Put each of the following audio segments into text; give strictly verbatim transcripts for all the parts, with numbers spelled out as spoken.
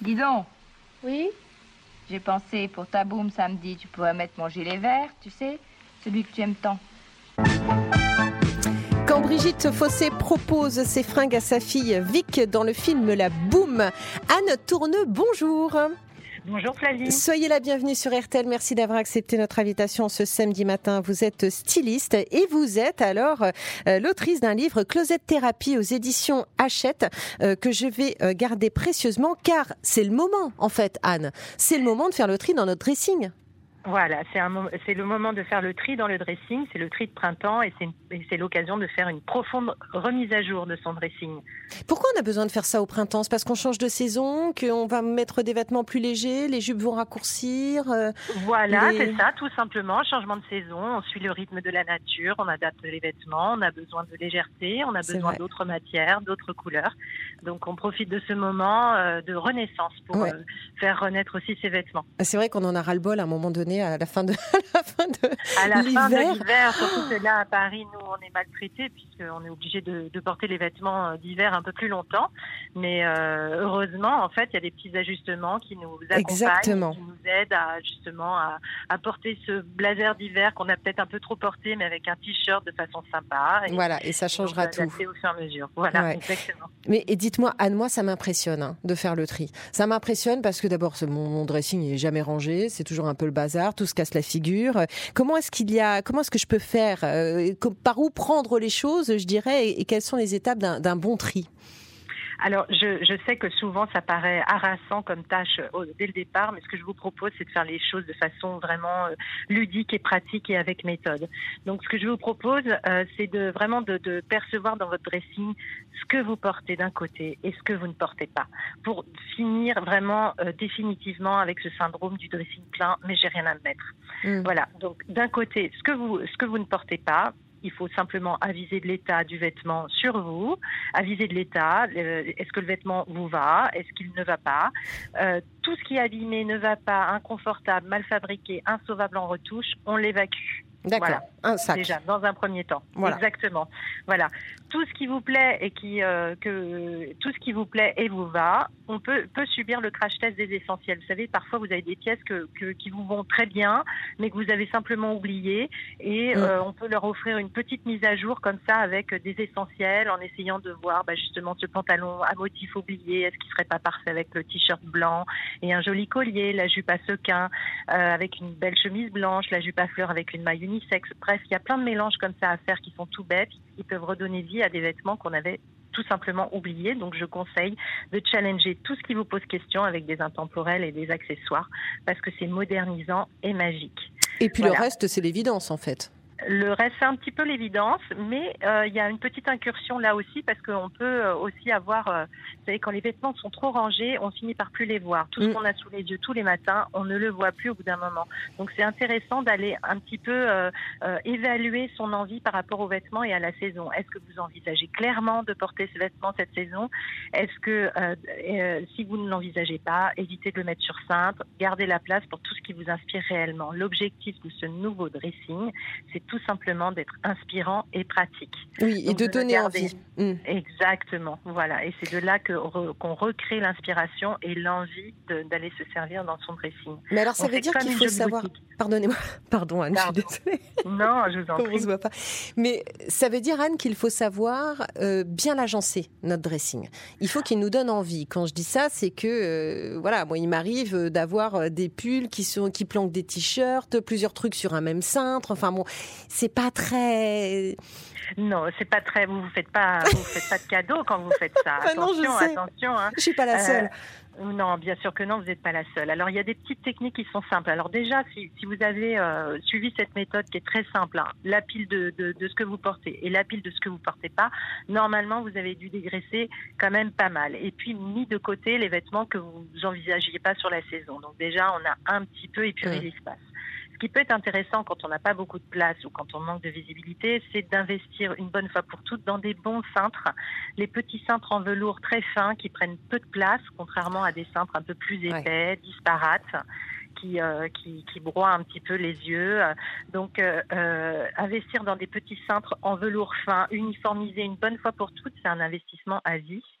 Dis donc, Oui? j'ai pensé pour ta boum samedi, tu pourrais mettre mon gilet vert, tu sais, celui que tu aimes tant. Quand Brigitte Fossé propose ses fringues à sa fille Vic dans le film La Boum, Anne Tourneux, bonjour. Bonjour Flavie. Soyez la bienvenue sur R T L. Merci d'avoir accepté notre invitation ce samedi matin. Vous êtes styliste et vous êtes alors euh, l'autrice d'un livre Closet Thérapie aux éditions Hachette euh, que je vais euh, garder précieusement car c'est le moment en fait, Anne. C'est le moment de faire le tri dans notre dressing. Voilà, c'est, un, mo- c'est le moment de faire le tri dans le dressing, c'est le tri de printemps et c'est, une- et c'est l'occasion de faire une profonde remise à jour de son dressing. Pourquoi on a besoin de faire ça au printemps ? C'est parce qu'on change de saison, qu'on va mettre des vêtements plus légers, les jupes vont raccourcir euh, Voilà, les... c'est ça, tout simplement, changement de saison, on suit le rythme de la nature, on adapte les vêtements, on a besoin de légèreté, on a C'est besoin vrai. d'autres matières, d'autres couleurs. Donc on profite de ce moment euh, de renaissance pour Ouais. euh, faire renaître aussi ses vêtements. C'est vrai qu'on en a ras-le-bol à un moment donné, à la fin de, à la fin de À la fin de l'hiver. l'hiver, surtout que là à Paris, nous on est maltraités puisqu'on est obligé de, de porter les vêtements euh, d'hiver un peu plus longtemps. Mais euh, heureusement, en fait, il y a des petits ajustements qui nous accompagnent, Exactement. qui nous aident à justement à, à porter ce blazer d'hiver qu'on a peut-être un peu trop porté, mais avec un t-shirt de façon sympa. Et, Voilà, et ça et changera donc, tout. adapter au fur et à mesure. Voilà, Ouais. exactement. Mais et dites-moi, Anne, moi, ça m'impressionne hein, de faire le tri. Ça m'impressionne parce que d'abord, ce- mon, mon dressing n'est jamais rangé, c'est toujours un peu le bazar, tout se casse la figure. Comment est-ce qu'il y a, comment est-ce que je peux faire, euh, com- par où prendre les choses, je dirais, et, et quelles sont les étapes d'un, d'un bon tri ? Alors, je, je sais que souvent ça paraît harassant comme tâche au- dès le départ, mais ce que je vous propose, c'est de faire les choses de façon vraiment euh, ludique et pratique et avec méthode. Donc, ce que je vous propose, euh, c'est de vraiment de, de percevoir dans votre dressing ce que vous portez d'un côté et ce que vous ne portez pas, pour finir vraiment euh, définitivement avec ce syndrome du dressing plein, mais j'ai rien à me mettre. Mm. Voilà. Donc, d'un côté, ce que vous ce que vous ne portez pas. Il faut simplement aviser de l'état du vêtement sur vous, aviser de l'état, euh, est-ce que le vêtement vous va, est-ce qu'il ne va pas. Euh, tout ce qui est abîmé, ne va pas, inconfortable, mal fabriqué, insauvable en retouche, on l'évacue. D'accord, Voilà. un sac. Déjà, dans un premier temps. Voilà. Exactement. Voilà. Tout ce qui vous plaît et qui euh, que tout ce qui vous plaît et vous va, on peut peut subir le crash test des essentiels. Vous savez, parfois vous avez des pièces que, que qui vous vont très bien, mais que vous avez simplement oubliées, et Mm. euh, on peut leur offrir une petite mise à jour comme ça avec des essentiels, en essayant de voir bah, justement ce pantalon à motif oublié, est-ce qu'il serait pas parfait avec le t-shirt blanc et un joli collier, la jupe à sequins euh, avec une belle chemise blanche, la jupe à fleurs avec une maille unisexe. Bref, il y a plein de mélanges comme ça à faire qui sont tout bêtes, qui peuvent redonner vie à des vêtements qu'on avait tout simplement oubliés. Donc je conseille de challenger tout ce qui vous pose question avec des intemporels et des accessoires, parce que c'est modernisant et magique. Et puis Voilà. le reste, c'est l'évidence en fait. Le reste, c'est un petit peu l'évidence, mais euh, il y a une petite incursion là aussi, parce qu'on peut euh, aussi avoir, euh, vous savez, quand les vêtements sont trop rangés, on finit par plus les voir. Tout ce Mm. qu'on a sous les yeux tous les matins, on ne le voit plus au bout d'un moment. Donc c'est intéressant d'aller un petit peu euh, euh, évaluer son envie par rapport aux vêtements et à la saison. Est-ce que vous envisagez clairement de porter ce vêtement cette saison ? Est-ce que euh, euh, si vous ne l'envisagez pas, évitez de le mettre sur cintre, gardez la place pour tout ce qui vous inspire réellement. L'objectif de ce nouveau dressing, c'est tout simplement d'être inspirant et pratique. Oui, et Donc, de le donner garder. envie. Mm. Exactement, voilà. Et c'est de là que, re- qu'on recrée l'inspiration et l'envie de- d'aller se servir dans son dressing. Mais alors, ça On veut fait dire comme qu'il une faut jolie savoir. boutique. Pardonnez-moi, pardon Anne, Pardon. je suis désolée. Non, je vous en Comme on prie. se voit pas. Mais ça veut dire, Anne, qu'il faut savoir euh, bien l'agencer, notre dressing. Il faut qu'il nous donne envie. Quand je dis ça, c'est que, euh, voilà, moi, il m'arrive euh, d'avoir euh, des pulls qui sont qui planquent des t-shirts, plusieurs trucs sur un même cintre. Enfin bon, c'est pas très. Non, c'est pas très. Vous vous faites pas, vous vous faites pas de cadeaux quand vous faites ça. Bah non, je attention, sais. attention. Hein. Je suis pas la seule. Euh, non, bien sûr que non, vous n'êtes pas la seule. Alors, il y a des petites techniques qui sont simples. Alors déjà, si, si vous avez euh, suivi cette méthode qui est très simple, hein, la pile de, de, de ce que vous portez et la pile de ce que vous portez pas, normalement, vous avez dû dégraisser quand même pas mal. Et puis, mis de côté les vêtements que vous envisagiez pas sur la saison. Donc déjà, on a un petit peu épuré Mmh. l'espace. Ce qui peut être intéressant quand on n'a pas beaucoup de place ou quand on manque de visibilité, c'est d'investir une bonne fois pour toutes dans des bons cintres. Les petits cintres en velours très fins qui prennent peu de place, contrairement à des cintres un peu plus épais, ouais. disparates, qui, euh, qui, qui broient un petit peu les yeux. Donc, euh, euh, investir dans des petits cintres en velours fin, uniformisés une bonne fois pour toutes, c'est un investissement à vie.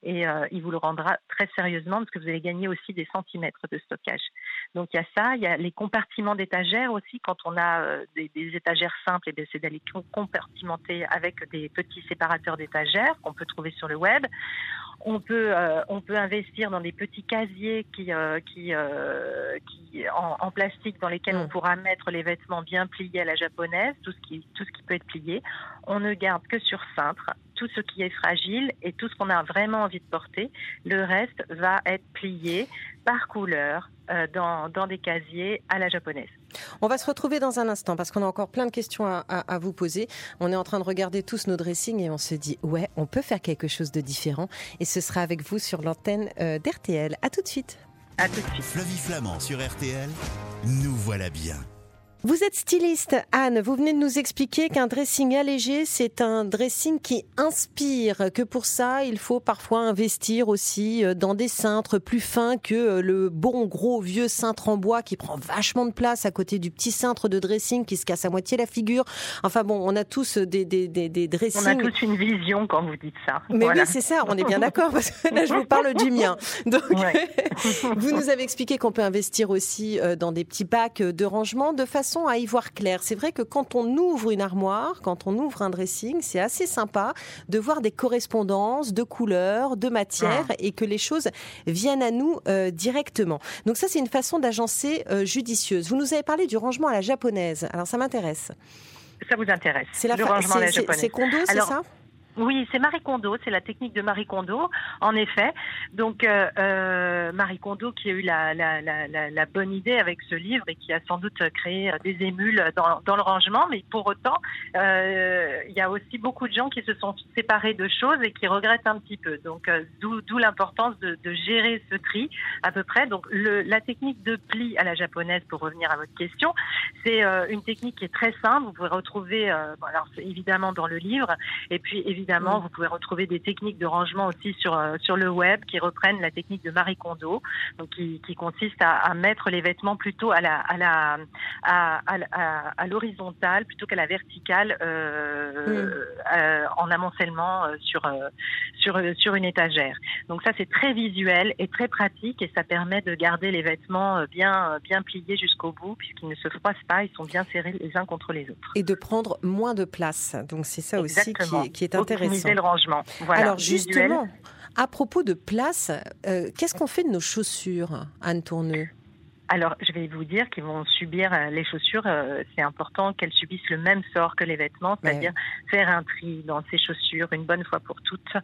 et euh, il vous le rendra très sérieusement parce que vous allez gagner aussi des centimètres de stockage. Donc il y a ça, il y a les compartiments d'étagères aussi. Quand on a euh, des, des étagères simples, et bien c'est d'aller compartimenter avec des petits séparateurs d'étagères qu'on peut trouver sur le web. On peut, euh, on peut investir dans des petits casiers qui, euh, qui, euh, qui en, en plastique dans lesquels mmh. on pourra mettre les vêtements bien pliés à la japonaise, tout ce qui, tout ce qui peut être plié. On ne garde que sur cintre tout ce qui est fragile et tout ce qu'on a vraiment envie de porter. Le reste va être plié par couleur euh, dans, dans des casiers à la japonaise. On va se retrouver dans un instant parce qu'on a encore plein de questions à, à, à vous poser. On est en train de regarder tous nos dressings et on se dit ouais, on peut faire quelque chose de différent et ce sera avec vous sur l'antenne euh, d'R T L. À tout de suite. À tout de suite. Flavie Flamand sur R T L, nous voilà bien. Vous êtes styliste, Anne. Vous venez de nous expliquer qu'un dressing allégé, c'est un dressing qui inspire, que pour ça, il faut parfois investir aussi dans des cintres plus fins que le bon gros vieux cintre en bois qui prend vachement de place à côté du petit cintre de dressing qui se casse à moitié la figure. Enfin bon, on a tous des, des, des, des dressings. On a tous une vision quand vous dites ça. Mais voilà. oui, c'est ça, on est bien d'accord parce que là, je vous parle du mien. Donc, ouais. Vous nous avez expliqué qu'on peut investir aussi dans des petits bacs de rangement de façon à y voir clair. C'est vrai que quand on ouvre une armoire, quand on ouvre un dressing, c'est assez sympa de voir des correspondances de couleurs, de matières ah. et que les choses viennent à nous euh, directement. Donc ça, c'est une façon d'agencer euh, judicieuse. Vous nous avez parlé du rangement à la japonaise. Alors ça m'intéresse. Ça vous intéresse. C'est la le fa... rangement c'est, à la c'est, japonaise. C'est Kondo, c'est Alors, ça ? Oui, c'est Marie Kondo, c'est la technique de Marie Kondo, en effet. Donc euh, euh, Marie Kondo qui a eu la, la, la, la, la bonne idée avec ce livre et qui a sans doute créé des émules dans, dans le rangement, mais pour autant, euh, il y a aussi beaucoup de gens qui se sont séparés de choses et qui regrettent un petit peu. Donc euh, d'où, d'où l'importance de, de gérer ce tri à peu près. Donc le, la technique de pli à la japonaise, pour revenir à votre question, c'est euh, une technique qui est très simple. Vous pouvez retrouver, euh, bon, alors c'est évidemment dans le livre, et puis évidemment Évidemment, vous pouvez retrouver des techniques de rangement aussi sur euh, sur le web qui reprennent la technique de Marie Kondo, donc qui, qui consiste à, à mettre les vêtements plutôt à la à la à, à, à, à l'horizontale plutôt qu'à la verticale euh, mm. euh, en amoncellement euh, sur euh, sur sur une étagère. Donc ça c'est très visuel et très pratique et ça permet de garder les vêtements bien bien pliés jusqu'au bout puisqu'ils ne se froissent pas, ils sont bien serrés les uns contre les autres. Et de prendre moins de place. Donc c'est ça Exactement. aussi qui est, qui est intéressant. Optimiser le rangement. Voilà, alors justement, visuel. À propos de place, euh, qu'est-ce qu'on fait de nos chaussures, Anne Tourneux ? Alors, je vais vous dire qu'ils vont subir euh, les chaussures. Euh, c'est important qu'elles subissent le même sort que les vêtements, c'est-à-dire ouais. faire un tri dans ces chaussures une bonne fois pour toutes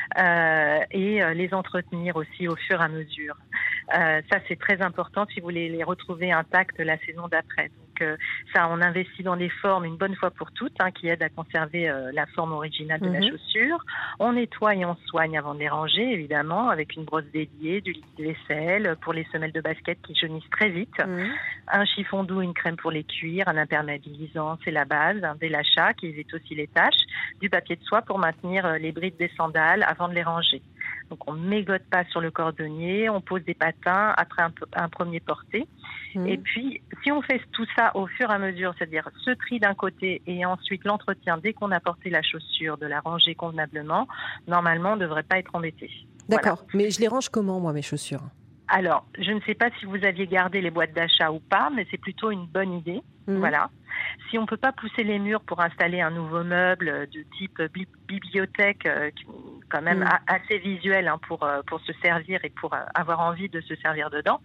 euh, et euh, les entretenir aussi au fur et à mesure. Euh, ça, c'est très important si vous voulez les retrouver intactes la saison d'après. Donc, euh, ça, on investit dans des formes une bonne fois pour toutes, hein, qui aident à conserver euh, la forme originale de mm-hmm. la chaussure. On nettoie et on soigne avant de les ranger, évidemment, avec une brosse dédiée, du liquide vaisselle pour les semelles de basket qui jaunissent très vite, mmh. un chiffon doux, une crème pour les cuirs, un imperméabilisant, c'est la base, un délacha qui évite aussi les taches, du papier de soie pour maintenir les brides des sandales avant de les ranger. Donc on ne mégote pas sur le cordonnier, on pose des patins après un, un premier porté. Mmh. Et puis, si on fait tout ça au fur et à mesure, c'est-à-dire ce tri d'un côté et ensuite l'entretien dès qu'on a porté la chaussure, de la ranger convenablement, normalement on ne devrait pas être embêté. D'accord, voilà. Mais je les range comment, moi, mes chaussures ? Alors, je ne sais pas si vous aviez gardé les boîtes d'achat ou pas, mais c'est plutôt une bonne idée. Mmh. Voilà. Si on ne peut pas pousser les murs pour installer un nouveau meuble de type bi- bibliothèque, euh, quand même mmh. a- assez visuel hein, pour, euh, pour se servir et pour euh, avoir envie de se servir dedans,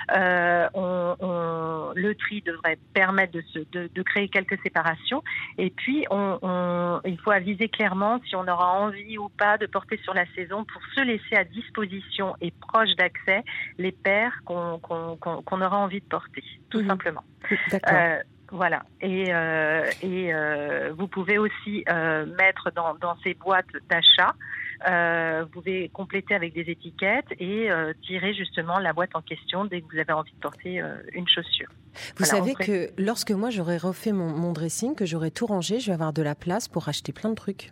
euh, on, on, le tri devrait permettre de, se, de, de créer quelques séparations. Et puis, on, on, il faut aviser clairement si on aura envie ou pas de porter sur la saison pour se laisser à disposition et proche d'accès les paires qu'on, qu'on, qu'on, qu'on aura envie de porter, tout mmh. simplement. D'accord. Euh, Voilà. Et, euh, et euh, vous pouvez aussi euh, mettre dans, dans ces boîtes d'achat, euh, vous pouvez compléter avec des étiquettes et euh, tirer justement la boîte en question dès que vous avez envie de porter euh, une chaussure. Vous voilà, savez pré... que lorsque moi j'aurai refait mon, mon dressing, que j'aurai tout rangé, je vais avoir de la place pour acheter plein de trucs.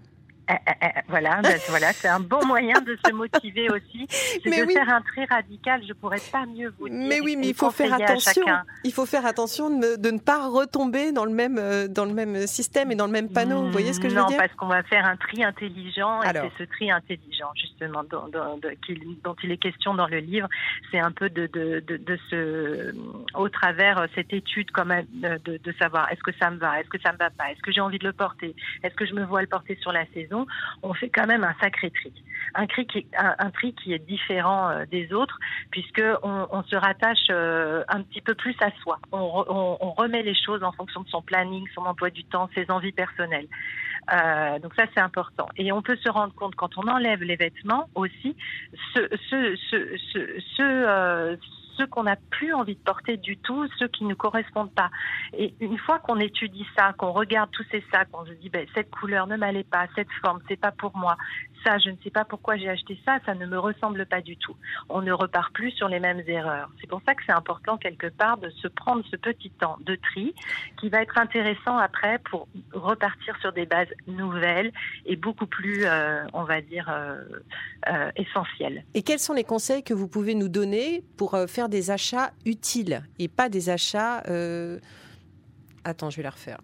Eh, eh, eh, voilà, ben, voilà, c'est un bon moyen de se motiver aussi. C'est mais de oui. faire un tri radical. Je pourrais pas mieux vous dire. Mais oui, mais il faut faire attention. Il faut faire attention de, de ne pas retomber dans le même dans le même système et dans le même panneau. Vous voyez ce que je veux non, dire? Non, parce qu'on va faire un tri intelligent. Et Alors. c'est ce tri intelligent, justement, dont, dont, dont, dont il est question dans le livre. C'est un peu de, de, de, de ce, au travers cette étude, quand même, de, de savoir est-ce que ça me va, est-ce que ça me va pas, est-ce que j'ai envie de le porter, est-ce que je me vois le porter sur la saison. On fait quand même un sacré tri. Un, tri qui, un, un tri qui est différent euh, des autres, puisque on, on se rattache euh, un petit peu plus à soi. On, on, on remet les choses en fonction de son planning, son emploi du temps, ses envies personnelles. Euh, donc ça, c'est important. Et on peut se rendre compte, quand on enlève les vêtements aussi, ce, ce, ce, ce, ce euh, ceux qu'on n'a plus envie de porter du tout, ceux qui ne correspondent pas. Et une fois qu'on étudie ça, qu'on regarde tous ces sacs, on se dit ben, cette couleur ne m'allait pas, cette forme, c'est pas pour moi. Ça, je ne sais pas pourquoi j'ai acheté ça, ça ne me ressemble pas du tout. On ne repart plus sur les mêmes erreurs. C'est pour ça que c'est important quelque part de se prendre ce petit temps de tri qui va être intéressant après pour repartir sur des bases nouvelles et beaucoup plus, euh, on va dire, euh, euh, essentielles. Et quels sont les conseils que vous pouvez nous donner pour euh, faire des achats utiles et pas des achats... Euh... Attends, je vais la refaire.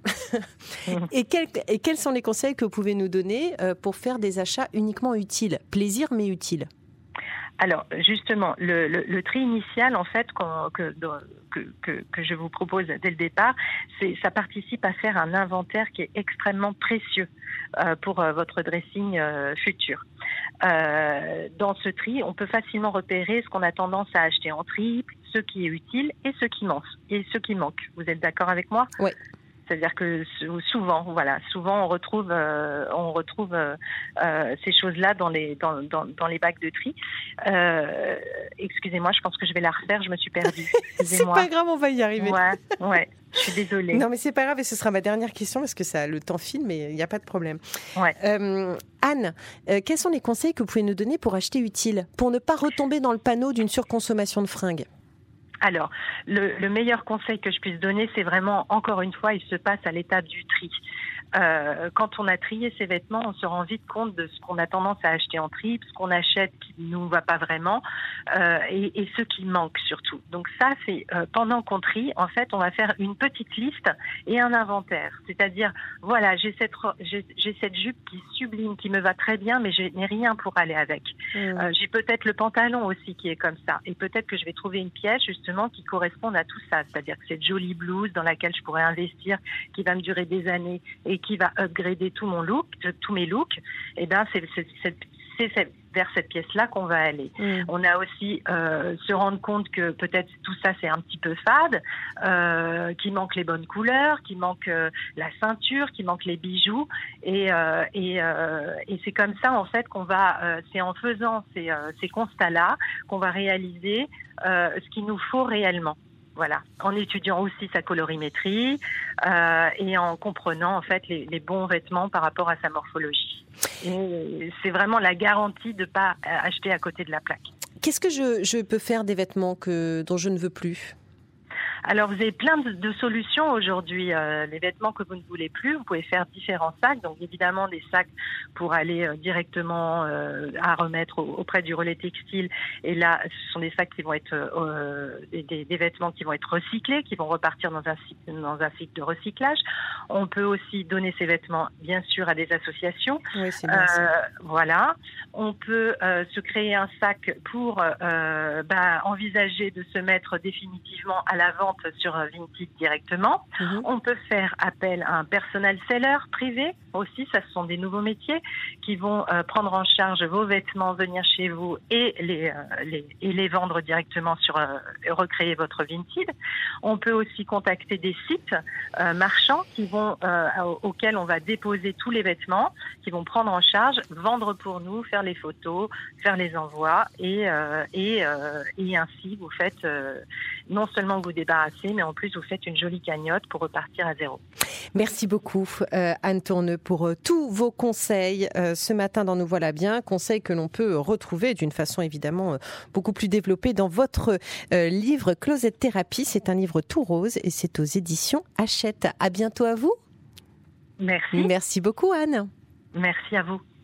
et, quel, et quels sont les conseils que vous pouvez nous donner euh, pour faire des achats uniquement utiles? Plaisir, mais utiles. Alors, justement, le, le, le tri initial, en fait, qu'on, que, que, que, que je vous propose dès le départ, c'est, ça participe à faire un inventaire qui est extrêmement précieux euh, pour euh, votre dressing euh, futur. Euh, dans ce tri, on peut facilement repérer ce qu'on a tendance à acheter en triple, ce qui est utile et ce qui manque. Et ce qui manque. Vous êtes d'accord avec moi? Oui. C'est-à-dire que souvent, voilà, souvent on retrouve, euh, on retrouve euh, euh, ces choses-là dans les dans, dans, dans les bacs de tri. Euh, excusez-moi, je pense que je vais la refaire. Je me suis perdue. C'est pas grave, on va y arriver. Ouais, ouais. Je suis désolée. Non, mais c'est pas grave, et ce sera ma dernière question parce que ça, le temps file, mais il n'y a pas de problème. Ouais. Euh, Anne, euh, quels sont les conseils que vous pouvez nous donner pour acheter utile, pour ne pas retomber dans le panneau d'une surconsommation de fringues? Alors, le, le meilleur conseil que je puisse donner, c'est vraiment, encore une fois, il se passe à l'étape du tri. Euh, quand on a trié ses vêtements, on se rend vite compte de ce qu'on a tendance à acheter en tri, ce qu'on achète qui ne nous va pas vraiment, euh, et, et ce qui manque surtout. Donc ça, c'est euh, pendant qu'on trie, en fait, on va faire une petite liste et un inventaire. C'est-à-dire, voilà, j'ai cette, j'ai, j'ai cette jupe qui est sublime, qui me va très bien, mais je n'ai rien pour aller avec. Mmh. Euh, j'ai peut-être le pantalon aussi qui est comme ça, et peut-être que je vais trouver une pièce justement qui corresponde à tout ça. C'est-à-dire que cette jolie blouse dans laquelle je pourrais investir, qui va me durer des années et qui va upgrader tout mon look, tous mes looks, et eh ben c'est, c'est, c'est, c'est, c'est vers cette pièce-là qu'on va aller. Mmh. On a aussi euh, se rendre compte que peut-être tout ça c'est un petit peu fade, euh, qu'il manque les bonnes couleurs, qu'il manque euh, la ceinture, qu'il manque les bijoux, et euh, et, euh, et c'est comme ça en fait qu'on va, euh, c'est en faisant ces, euh, ces constats-là qu'on va réaliser euh, ce qu'il nous faut réellement. Voilà, en étudiant aussi sa colorimétrie euh, et en comprenant en fait les, les bons vêtements par rapport à sa morphologie. Et c'est vraiment la garantie de ne pas acheter à côté de la plaque. Qu'est-ce que je, je peux faire des vêtements que, dont je ne veux plus ? Alors, vous avez plein de, de solutions aujourd'hui. Euh, les vêtements que vous ne voulez plus, vous pouvez faire différents sacs. Donc, évidemment, des sacs pour aller euh, directement euh, à remettre au, auprès du relais textile. Et là, ce sont des sacs qui vont être euh, des, des, des vêtements qui vont être recyclés, qui vont repartir dans un cycle, dans un cycle de recyclage. On peut aussi donner ces vêtements, bien sûr, à des associations. Oui, c'est bien ça. Euh, voilà. On peut euh, se créer un sac pour euh, bah, envisager de se mettre définitivement à la vente sur Vinted directement. Mmh. On peut faire appel à un personal seller privé aussi. Ça, ce sont des nouveaux métiers qui vont euh, prendre en charge vos vêtements, venir chez vous et les, euh, les, et les vendre directement sur euh, recréer votre Vinted. On peut aussi contacter des sites euh, marchands qui vont euh, auxquels on va déposer tous les vêtements, qui vont prendre en charge, vendre pour nous, faire les photos, faire les envois et euh, et, euh, et ainsi vous faites euh, non seulement vous débarrasser, mais en plus vous faites une jolie cagnotte pour repartir à zéro. Merci beaucoup euh, Anne Tourneux pour euh, tous vos conseils euh, ce matin dans Nous voilà bien, conseils que l'on peut retrouver d'une façon évidemment euh, beaucoup plus développée dans votre euh, livre Closet Thérapie. C'est un livre tout rose et c'est aux éditions Hachette. À bientôt à vous. Merci. Merci beaucoup Anne. Merci à vous.